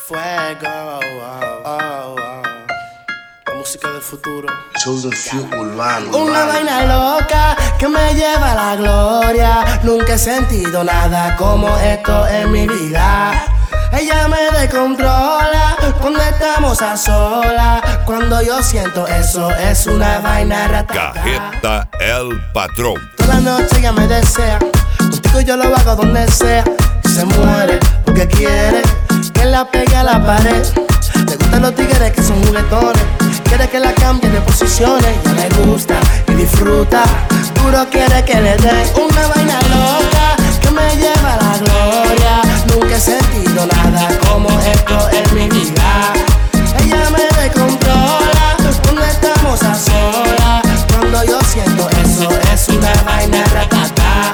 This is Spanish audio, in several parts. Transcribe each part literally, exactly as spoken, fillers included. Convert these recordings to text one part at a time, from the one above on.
Fuego, oh, oh, oh. La música del futuro. Chosen Few urbano. Una vaina loca que me lleva a la gloria. Nunca he sentido nada como esto en mi vida. Ella me descontrola cuando estamos a solas. Cuando yo siento eso es una vaina ratata. Cajeta El Patrón. Toda la noche ella me desea. Contigo yo lo hago donde sea. Se muere porque quiere que la pegue a la pared. Le gustan los tigres que son juguetones. Quiere que la cambie de posiciones. Ya le gusta y disfruta. Duro quiere que le dé una vaina loca que me lleva a la gloria. Nunca he sentido nada como esto en mi vida. Ella me descontrola cuando estamos a solas. Cuando yo siento eso es una vaina ratata.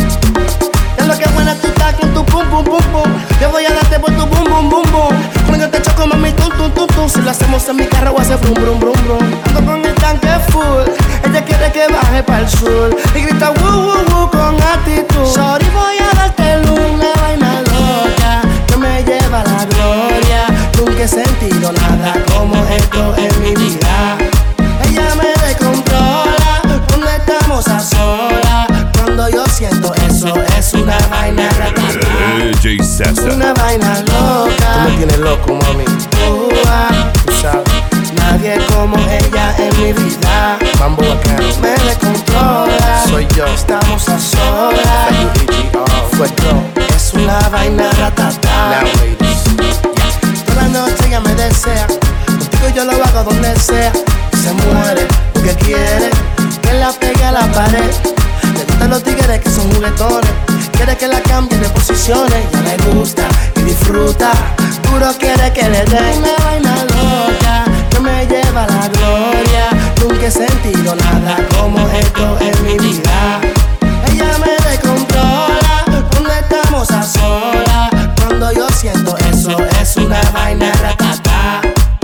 Ya lo que buena tú estás con tu pum pum pum pum. Yo voy a darte por tu bum bum bum bum. Cuando te choco mami tum tum tum tum. Si lo hacemos en mi carro voy a hacer brum brum brum brum. Ando con el tanque full. Ella quiere que baje para el sur y grita woo woo woo con actitud. Sorry voy a darte una vaina loca que me lleva a la gloria. Nunca he sentido nada como esto en mi vida. Ella me descontrola cuando estamos a solas. Cuando yo siento eso es una vaina ratata. D J César. Una vaina loca. Tú me tienes loco, mami. Uh, ah, tú sabes. Nadie como ella en mi vida. Mambo bacano. Me descontrola. Soy yo. Estamos a solas. Fuego. Es una vaina ratata. Now, ladies. Toda la noche ella me desea. Contigo yo lo hago donde sea. Se muere porque quiere que la pegue a la pared. Le gustan los tigres que son juguetones. Quiere que la cambie de posiciones. Ya le gusta y disfruta. Duro quiere que le dé una vaina loca que me lleva a la gloria. Nunca he sentido nada como esto en mi vida. Ella me descontrola cuando estamos a solas. Cuando yo siento eso es una vaina ratata.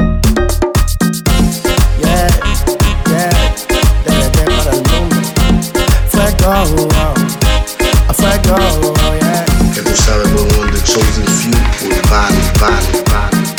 Yeah, yeah, D D T para el mundo. Fuego, oh, fuego, oh, yeah. Que tú sabes, we're on the Chosen Few urbano, urbano, urbano.